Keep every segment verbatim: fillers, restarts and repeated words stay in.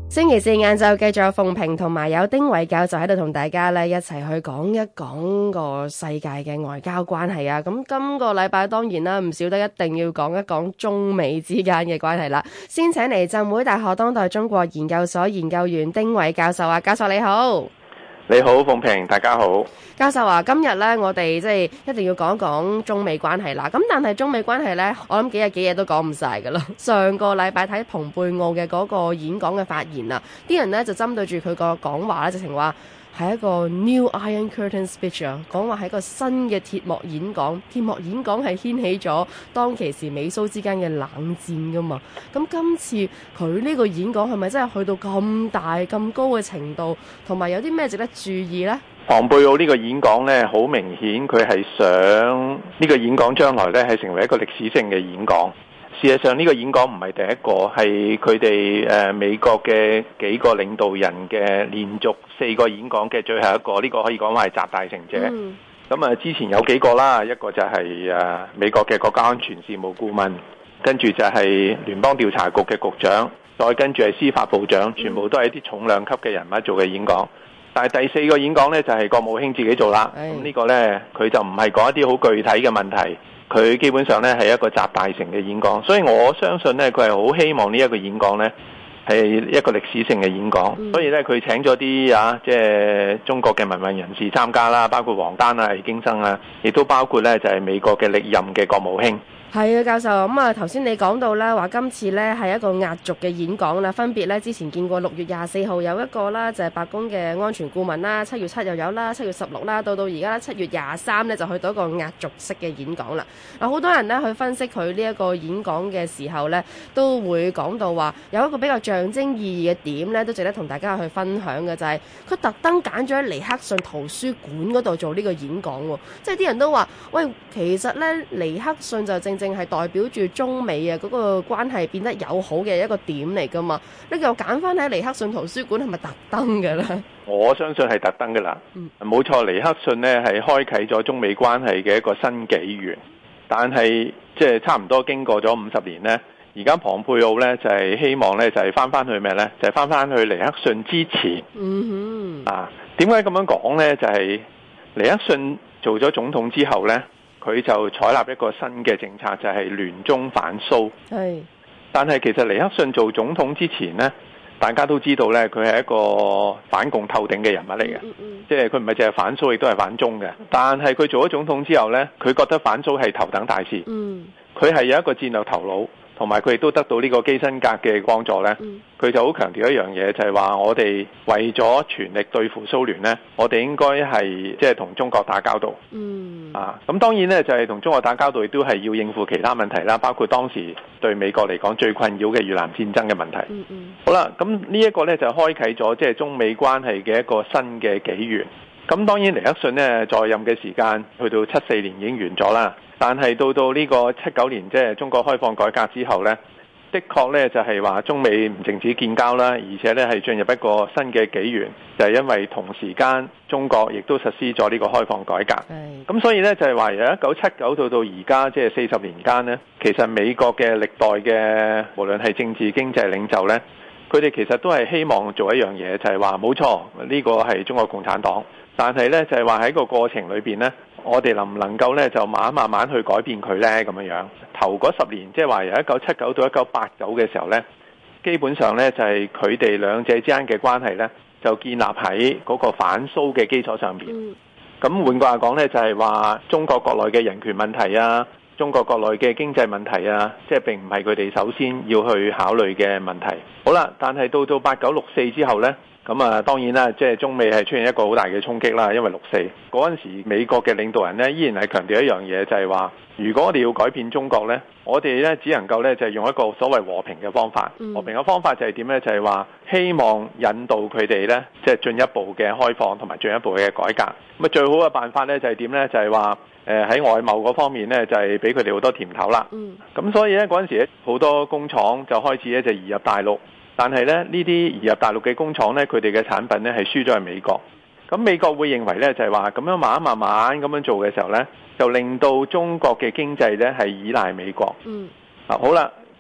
星期四晏晝繼續有鳳萍同埋有丁偉教授喺度同大家咧一齊去講一講個世界嘅外交關係啊！咁今個禮拜當然啦，唔少得一定要講一講中美之間嘅關係啦。先請嚟浸會大學當代中國研究所研究員丁偉教授啊，教授你好。 你好，鳳萍，大家好。 教授話、啊、今日咧，我哋即係一定要講一講中美關係啦。咁但係中美關係咧，我諗幾日幾夜都講唔晒噶啦。上個禮拜睇蓬佩奧嘅嗰個演講嘅發言啊，啲人咧就針對住佢個講話咧，直情話係一個 New Iron Curtain Speech 啊，講話係一個新嘅鐵幕演講。鐵幕演講係掀起咗當其時美蘇之間嘅冷戰噶嘛。咁今次佢呢個演講係咪真係去到咁大咁高嘅程度，同埋有啲咩值得注意呢？ 蓬佩奧呢個演講呢，好明顯佢係想呢個演講將來呢係成為一個歷史性嘅演講。事實上呢個演講唔係第一個，係佢哋誒美國嘅幾個領導人嘅連續四個演講嘅最後一個，呢個可以講話係集大成者。咁啊、嗯，之前有幾個啦，一個就係誒美國嘅國家安全事務顧問，跟住就係聯邦調查局嘅局長，再跟住係司法部長，全部都係一啲重量級嘅人物做嘅演講。但係第四個演講呢，就係國務卿自己做啦。咁呢個呢，佢就唔係講一啲好具體嘅問題，佢基本上呢係一個集大成嘅演講。所以我相信呢，佢係好希望呢一個演講呢係一個歷史性嘅演講。嗯、所以呢，佢請咗啲啊，即係中國嘅民運人士參加啦，包括王丹啊、易京生啊，亦都包括呢就係美國嘅歷任嘅國務卿。 係啊，教授，咁啊頭先你講到咧，話今次咧係一個壓軸嘅演講啦，分別咧之前見過六月廿四號有一個啦，就係白宮嘅安全顧問啦，七月七又有啦，七月十六啦，到到而家七月廿三咧就去到一個壓軸式嘅演講啦。嗱，好多人咧去分析佢呢一個演講嘅時候咧，都會講到話有一個比較象徵意義嘅點咧，都值得同大家去分享嘅，就係佢特登揀咗喺尼克遜圖書館嗰度做呢個演講喎，即係啲人都話喂，其實咧尼克遜就正正係代表住中美啊嗰個關係變得友好嘅一個點嚟噶嘛？你又揀翻喺尼克遜圖書館係咪特登嘅咧？ 我相信係特登噶啦，冇錯、嗯。尼克遜呢係開啟咗中美關係嘅一個新紀元，但係即係差唔多經過咗五十年呢，而家蓬佩奧呢就係、是、希望呢就係翻翻去咩呢？就係翻翻去尼克遜之前。嗯哼。啊，點解咁樣講呢？就係、是、尼克遜做咗總統之後呢，佢就採納一個新嘅政策，就係、是、聯中反蘇。係是。但係其實尼克遜做總統之前呢，大家都知道呢，佢係一個反共透頂嘅人物嚟嘅。嗯嗯、即係佢唔係淨係反蘇，亦都係反中嘅。但係佢做咗總統之後呢，佢覺得反蘇係頭等大事。嗯。佢係有一個戰略頭腦。同埋佢亦都得到呢個基辛格嘅幫助呢，佢就好強調一樣嘢，就係話我哋為咗全力對付蘇聯呢，我哋應該係即係同中國打交道。嗯。啊，咁當然呢，就係同中國打交道，亦都係要應付其他問題啦，包括當時對美國嚟講最困擾嘅越南戰爭嘅問題。嗯嗯。好啦，咁呢一個呢，就開啟咗即係中美關係嘅一個新嘅紀元。咁當然尼克遜呢，在任嘅時間去到七四年已經完咗啦。但係到到呢個七九年，即係中國開放改革之後呢，的確呢就係話中美唔淨止建交啦，而且呢係進入一個新嘅紀元，就係因為同時間中國亦都實施咗呢個開放改革。咁是所以呢，就係話由一九七九到到而家即係四十年間呢，其實美國嘅歷代嘅無論係政治經濟領袖呢，佢哋其實都係希望做一樣嘢，就係話冇錯，呢個係中國共產黨，但係呢，就係話喺個過程裏邊呢，我哋能唔能夠咧就慢慢慢慢去改變佢呢？咁樣樣頭嗰十年，即係話由一九七九到一九八九嘅時候呢，基本上呢就係佢哋兩者之間嘅關係呢，就建立喺嗰個反蘇嘅基礎上邊。咁、嗯、換句話講呢，就係話中國國內嘅人權問題啊，中國國內嘅經濟問題啊，即係並唔係佢哋首先要去考慮嘅問題。好啦，但係到到八九六四之後呢。咁啊，當然啦，即係中美係出現一個好大嘅衝擊啦，因為六四嗰陣時，美國嘅領導人呢依然係強調一樣嘢，就係話，如果我哋要改變中國呢，我哋呢只能夠呢就係用一個所謂和平嘅方法。和平嘅方法就係點呢？就係話希望引導佢哋呢，即係進一步嘅開放同埋進一步嘅改革。咁啊，最好嘅辦法呢就係點呢？就係話誒喺外貿嗰方面呢，就係俾佢哋好多甜頭啦。咁所以呢，嗰陣時好多工廠就開始呢就移入大陸。但係咧，呢啲移入大陸嘅工廠呢，佢哋嘅產品呢係輸咗去美國。咁美國會認為呢，就係話咁樣慢慢慢慢咁樣做嘅時候呢，就令到中國嘅經濟呢係依賴美國。嗯。啊，好啦，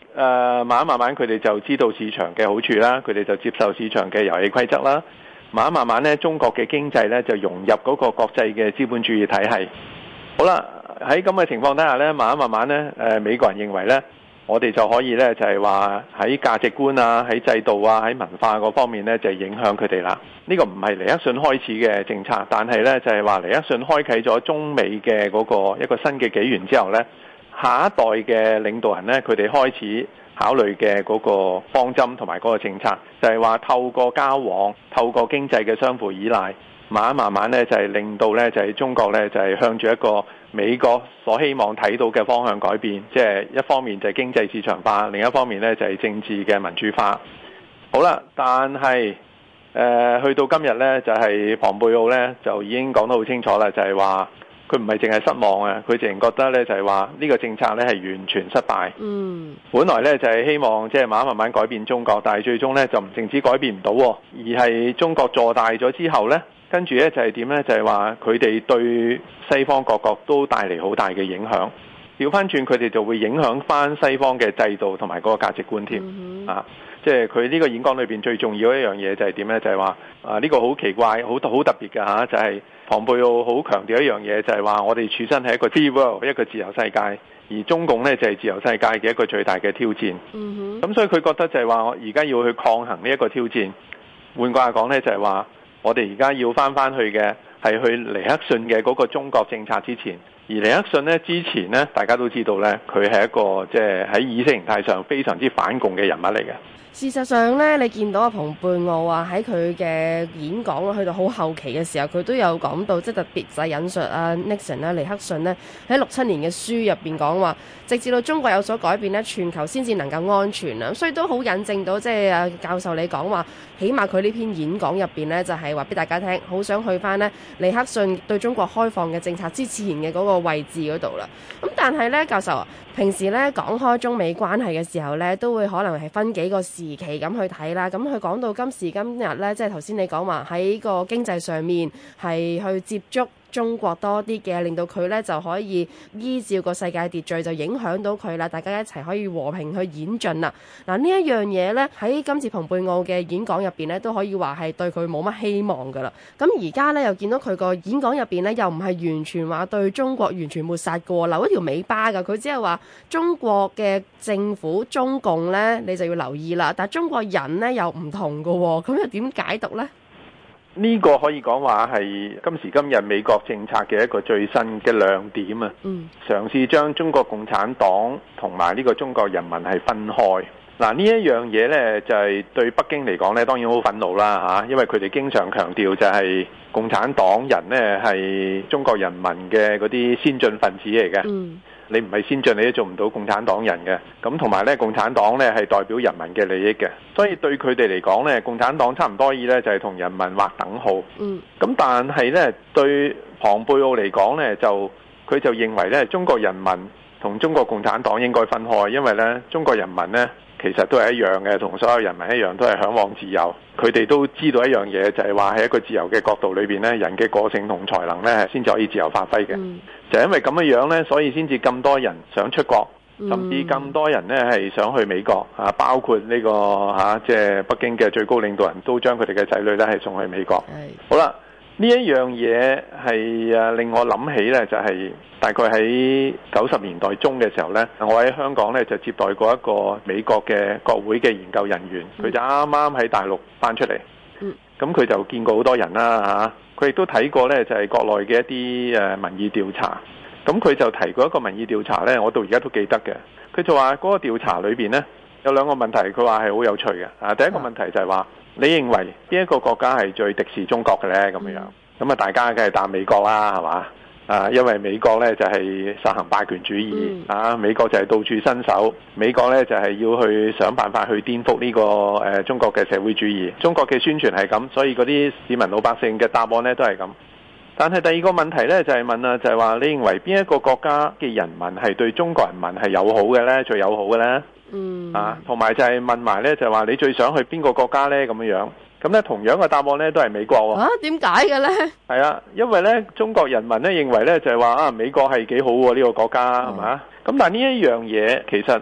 誒慢慢慢慢佢哋就知道市場嘅好處啦，佢哋就接受市場嘅遊戲規則啦。慢慢慢慢咧，中國嘅經濟咧就融入嗰個國際嘅資本主義體系。好啦，喺咁嘅情況底下咧，慢慢慢慢咧，誒美國人認為咧，我哋就可以咧就係話喺價值觀啊、喺制度啊、喺文化嗰方面咧就影響佢哋啦。呢個唔係尼克遜開始嘅政策，但係咧就係話尼克遜開啟咗中美嘅嗰個一個新嘅紀元之後咧，下一代嘅領導人咧，佢哋開始考慮嘅嗰個方針同埋嗰個政策，就係話透過交往、透過經濟嘅相互依賴，慢慢慢慢咧就係令到咧就係中國咧就係向住一個美國所希望睇到嘅方向改變，即係一方面就係經濟市場化，另一方面咧就係政治嘅民主化。好啦，但係誒去到今日咧，就係龐貝奧咧就已經講得好清楚啦，就係話佢唔係淨係失望啊，佢淨係覺得咧就係話呢個政策咧係完全失敗。嗯，本來咧就係希望即係慢慢慢慢改變中國，但係最終咧就唔淨止改變唔到，而係中國做大咗之後咧，跟住咧就係點咧？就係話佢哋對西方各國都帶嚟好大嘅影響。調翻轉佢哋就會影響翻西方嘅制度同埋嗰個價值觀添。嗯、啊！即係佢呢個演講裏邊最重要一樣嘢就係點咧？就係話啊呢、呢個好奇怪、好好特別嘅嚇，就係龐貝奧好強調一樣嘢，就係話我哋處身喺一個 free world 一個自由世界，而中共咧就係自由世界嘅一個最大嘅挑戰。嗯哼。咁所以佢覺得就係話我而家要去抗衡呢一個挑戰。換句話講咧，就係話我哋而家要翻翻去嘅係去尼克遜嘅嗰個中國政策之前。而尼克遜呢之前呢，大家都知道呢，佢係一個即係喺意識形態上非常之反共嘅人物嚟嘅。 事實上呢，你見到阿龐貝奧啊喺佢嘅演講去到好後期嘅時候，佢都有講到，即係特別就係引述阿 Nixon 啦、尼克遜呢喺六七年嘅書入邊講話，直至到中國有所改變呢，全球先至能夠安全啊。所以都好引證到，即係阿教授你講話，起碼佢呢篇演講入邊呢，就係話俾大家聽，好想去翻呢尼克遜對中國開放嘅政策之前嘅嗰個位置嗰度啦。咁但係呢，教授啊，平時呢講開中美關係嘅時候呢，都會可能係分幾個時期咁去睇啦。咁佢講到今時今日呢，即係頭先你講話喺個經濟上面係去接觸中國多啲嘅，令到佢呢就可以依照個世界秩序就影響到佢啦，大家一齊可以和平去演進啦。嗱，呢一樣嘢呢，喺今次龐貝奧嘅演講入邊呢，都可以話係對佢冇乜希望噶啦。咁而家呢，又見到佢個演講入邊呢，又唔係完全話對中國完全抹殺過，留一條尾巴噶。佢只係話中國嘅政府中共呢，你就要留意啦。但係中國人呢，又唔同噶，咁又點解讀呢？ 呢個可以講話係今時今日美國政策嘅一個最新嘅亮點啊！嗯，嘗試將中國共產黨同埋呢個中國人民係分開。嗱，呢一樣嘢呢，就係對北京嚟講呢，當然好憤怒啦嚇，因為佢哋經常強調就係共產黨人呢係中國人民嘅嗰啲先進分子嚟嘅。嗯。你唔係先進，你都做唔到共產黨人嘅。咁同埋咧，共產黨咧係代表人民嘅利益嘅，所以對佢哋嚟講咧，共產黨差唔多意咧就係同人民劃等號。嗯。咁但係咧，對龐貝奧嚟講咧，就佢就認為咧，中國人民同中國共產黨應該分開，因為咧，中國人民咧其實都係一樣嘅，同所有人民一樣，都係嚮往自由。佢哋都知道一樣嘢，就係話喺一個自由嘅角度裏邊咧，人嘅個性同才能咧，先至可以自由發揮嘅。嗯。就因為咁樣樣咧，所以先至咁多人想出國，甚至咁多人咧係想去美國啊，包括呢、這個嚇即係北京嘅最高領導人都將佢哋嘅仔女咧係送去美國。係。好啦，呢一樣嘢係誒令我諗起咧，就係、是、大概喺九十年代中嘅時候咧，我喺香港咧就接待過一個美國嘅國會嘅研究人員，佢、嗯、就啱啱喺大陸翻出嚟。嗯。咁佢就見過好多人啦嚇。佢亦都睇過咧，就係國內嘅一啲誒民意調查。咁佢就提過一個民意調查咧，我到而家都記得嘅。佢就話嗰個調查裏邊咧有兩個問題，佢話係好有趣嘅。啊，第一個問題就係話，你認為邊一個國家係最敵視中國嘅咧？咁樣咁啊，大家梗係答美國啦，係嘛？啊，因為美國咧就係實行霸權主義，嗯、啊，美國就係到處伸手，美國咧就係要去想辦法去顛覆呢個誒中國嘅社會主義。中國嘅宣傳係咁，所以嗰啲市民老百姓嘅答案咧都係咁。但係第二個問題咧就係問啊，就係話你認為邊一個國家嘅人民係對中國人民係友好嘅咧，最友好嘅咧？嗯。啊，同埋就係問埋咧，就係話你最想去邊個國家咧？咁樣樣。咁咧，同樣嘅答案咧都係美國喎。 啊，點解嘅咧？ 係啊，因為咧中國人民咧認為咧就係話啊，美國係幾好喎呢個國家係嘛？咁、嗯、但係呢一樣嘢其實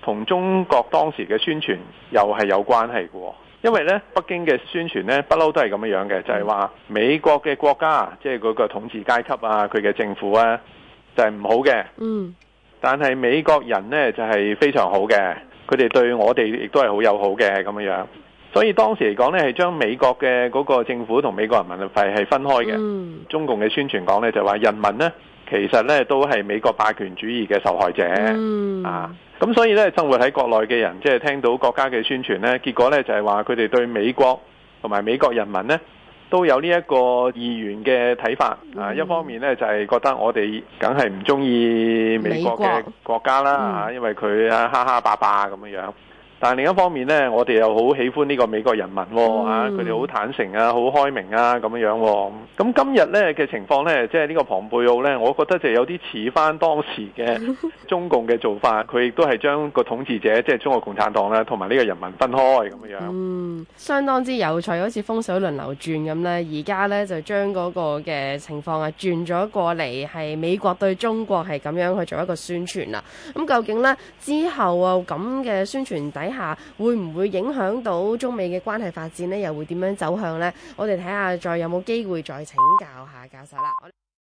同中國當時嘅宣傳又係有關係嘅。因為咧，北京嘅宣傳咧，不嬲都係咁樣樣嘅，就係話美國嘅國家，即係嗰個統治階級啊，佢嘅政府啊，就係唔好嘅。 嗯。但係美國人呢，就係非常好嘅，佢哋對我哋亦都係好友好嘅咁樣樣。所以當時嚟講呢，係將美國嘅嗰個政府同美國人民係係分開嘅。 嗯。 中共嘅宣傳講呢，就話人民呢，其實呢都係美國霸權主義嘅受害者。 嗯。 啊。咁所以咧，生活喺國內嘅人，即係聽到國家嘅宣傳咧，結果咧就係話佢哋對美國同埋美國人民咧都有呢一個二元嘅睇法。啊，一方面咧就係覺得我哋梗係唔中意美國嘅國家啦，啊，因為佢啊蝦蝦霸霸咁樣樣。但係另一方面呢，我哋又好喜歡呢個美國人民喎，啊，佢哋好坦誠啊，好開明啊，咁樣樣喎。咁今日呢嘅情況呢，即係呢個龐佩奧呢，我覺得就有啲似翻當時嘅中共嘅做法，佢亦都係將個統治者，即係中國共產黨啦，同埋呢個人民分開咁樣。 嗯，相當之有趣，好似風水輪流轉咁呢。而家呢，就將嗰個嘅情況啊轉咗過嚟，係美國對中國係咁樣去做一個宣傳啦。咁究竟呢，之後啊咁嘅宣傳底下會唔會影響到中美嘅關係發展呢？又會點樣走向呢？我哋睇下再有冇機會再請教下教授啦。